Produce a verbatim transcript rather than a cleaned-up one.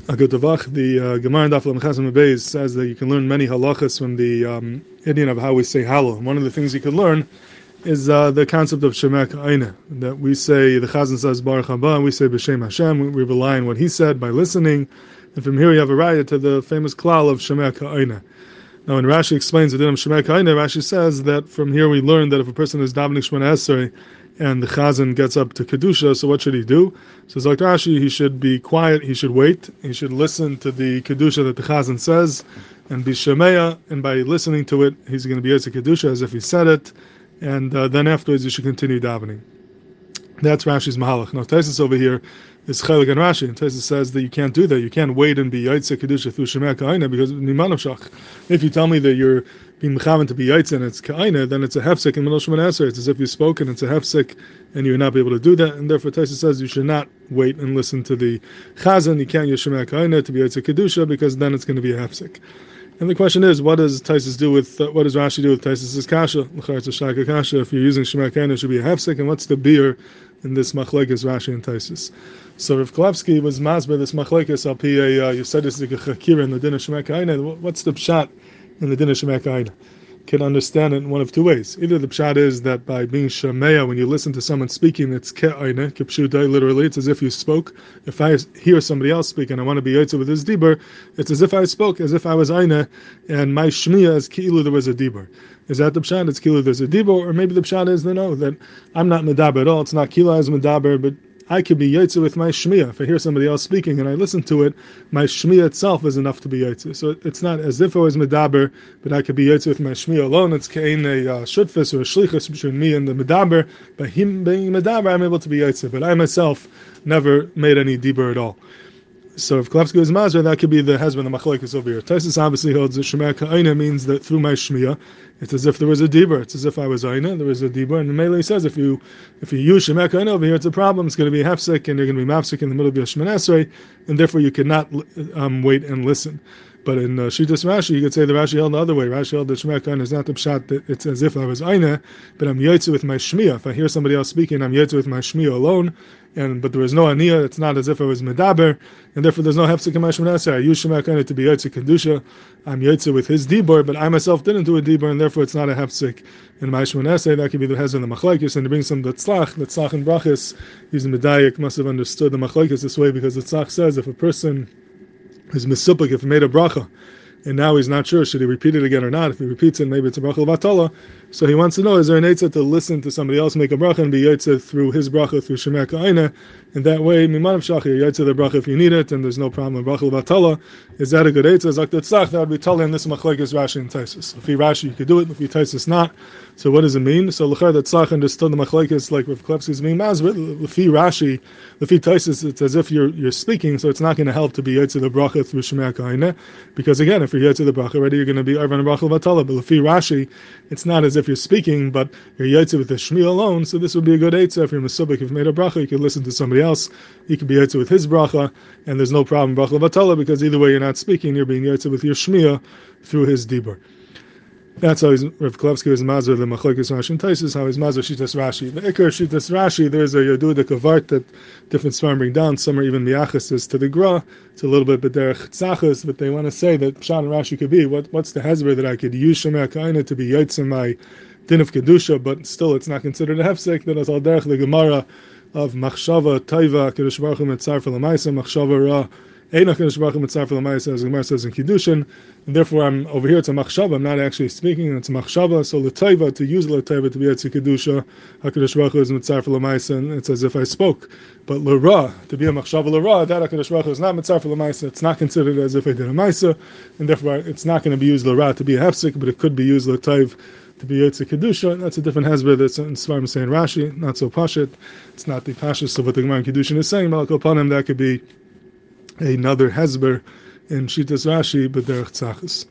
Agutavach, the uh, Gemara in Daf Lamechasam Beis says that you can learn many halachas from the um, Indian of how we say halal. One of the things you can learn is uh, the concept of Shemek Aina, that we say, the Chazan says Baruch Haba, and we say B'Shem Hashem, we, we rely on what he said by listening, and from here you have a raya to the famous klal of Shemek Aina. Now when Rashi explains the din of Shemek Aina, Rashi says that from here we learn that if a person is davening Shemona Esrei, and the Chazan gets up to Kedusha, so what should he do? So like Rashi, he should be quiet, he should wait, he should listen to the Kedusha that the Chazan says, and be Shemeya, and by listening to it, he's going to be Yetzer Kedusha as if he said it, and uh, then afterwards you should continue davening. That's Rashi's Mahalach. Now Taisus over here is Chelik and Rashi, and Taisus says that you can't do that, you can't wait and be Yetzer Kedusha through Shemek Ka'ina, because Nimanav Shach. If you tell me that you're being mechavan to be yaitz and it's ka'ina, then it's a hefsek in Middle Shemona Esrei. It's as if you spoke and it's a hefsek, and you would not be able to do that. And therefore, Taisus says you should not wait and listen to the chazan. You can't use shemek ka'ina to be yaitz kedusha, because then it's going to be a hefsek. And the question is, what does Taisus do with uh, what does Rashi do with Taisus's kasha? L'char it's a shaka kasha. If you're using shemek ka'ina, it should be a hefsek. And what's the beer in this machlekes Rashi and Taisus? So Rav Kalevsky was masber this machlekes al pi a Yesodis Chakira in the din of shemek ka'ina. What's the pshat in the din of Shemek Ka'ina? Can understand it in one of two ways. Either the pshat is that by being Shemeya, when you listen to someone speaking, it's Ke'aina, Kipshutai, literally, it's as if you spoke. If I hear somebody else speak and I want to be Yotze with his Dibur, it's as if I spoke, as if I was Aina, and my Shmiya is Ki'ilu there was a Dibur. Is that the pshat? It's Ki'ilu there's a Dibur, or maybe the pshat is, no, that I'm not Medaber at all, it's not Ki'ilu as Medaber, but I could be Yotze with my Shmiya. If I hear somebody else speaking and I listen to it, my Shmiya itself is enough to be Yotze. So it's not as if I was Medaber, but I could be Yotze with my Shmiya alone. It's Kain a uh, Shutfis or a Shlichus between me and the Medaber. By him being Medaber, I'm able to be Yotze. But I myself never made any Dibur at all. So if Kalevsky is Mazur, that could be the husband of Machlekes over here. Taisus obviously holds that Shemek Ka'ina means that through my Shmiya, it's as if there was a Dibur. It's as if I was Aina, there was a Dibur. And the Melee says if you if you use Shemek Ka'ina over here, it's a problem. It's going to be hefsek, and you're going to be mafsek in the middle of your Shemona Esrei, and therefore you cannot um, wait and listen. But in uh, Shitas Rashi, you could say the Rashi held the other way. Rashi held that Shemek Ka'ina is not the pshat that it's as if I was Aina, but I'm Yotze with my Shmiya. If I hear somebody else speaking, I'm Yotze with my Shmiya alone, and but there is no Aniyah. It's not as if I was Medaber, and therefore there's no hefsek in my Shemona Esrei. I use Shemek Ka'ina to be Yotze Kedusha. I'm Yotze with his Dibur, but I myself didn't do a Dibur, and therefore it's not a hefsek in my Shemona Esrei. That could be the Hezron the Machlekes, and to bring some Tzlach, the Tzlach and Brachas, using Medayik must have understood the Machlekes this way, because the Tzlach says if a person is misupik, if he made a bracha, and now he's not sure, should he repeat it again or not? If he repeats it, maybe it's a bracha l'vatala. So he wants to know, is there an eitzah to listen to somebody else make a bracha and be yotze through his bracha, through Shemek Ka'ina? And that way, mimanav shach, you're yotze the bracha if you need it, and there's no problem with bracha l'vatala. Is that a good eitzah? Zak tzach, that would be totally in this machlekes Rashi and Taisus. If he Rashi, you could do it. If he Taisus, not. So what does it mean? So l'char that tzach understood the machlekes like Rav Kalevsky's being mazbet. L'fi Rashi, l'fi Taisus, it's as if you're you're speaking, so it's not going to help to be yotze the bracha through Shemek Ka'ina, because again, if you're yotze the bracha already, you're going to be arvan bracha l'vatala. But l'fi Rashi, it's not as if you're speaking, but you're yotze with the Shmiya alone. So this would be a good eitzah. If you're mesubik, if you've made a bracha, you could listen to somebody else. You could be yotze with his bracha, and there's no problem bracha l'vatala, because either way you're not speaking, you're being yotze with your Shmiya through his dibur. That's how Rav Kalevsky is mazur the machlekes Rashi and Taisus, how he's mazur Shitas Rashi. The Ikar Shitas Rashi, there's a Yaduda Kavart that different svarim bring down. Some are even miachas to the Gra. It's a little bit b'derech tzachas, but they want to say that Pshat and Rashi could be, what, what's the hezber that I could use Shemek Ka'ina to be yotze my din of Kedusha, but still it's not considered a hefsek. That is al derech the Gemara of machshava taiva Kedush Baruch Hu mitzar for l'maisa, machshava ra Eina Kedush Baruch Hu mitzar for l'maisa, as the Gemara says in Kiddushin. And therefore, I'm over here. It's a machshava. I'm not actually speaking. It's a machshava. So l'taiva, to use l'taiva to be yotze kedusha, Hakadosh Baruch Hu is mitzar for l'maisa, and it's as if I spoke. But l'ra, to be a machshava l'ra, that Hakadosh Baruch Hu is not mitzar for l'maisa. It's not considered as if I did a maisa, and therefore it's not going to be used l'ra to be a hefsek, but it could be used l'taiv to be yotze kedusha. That's a different hezbollah that's in Svarim saying Rashi, not so pashit. It's not the pashit of what the Gemara in Kiddushin is saying. But upon him, that could be another hezbollah in Shitas Rashi, but derech tzachas.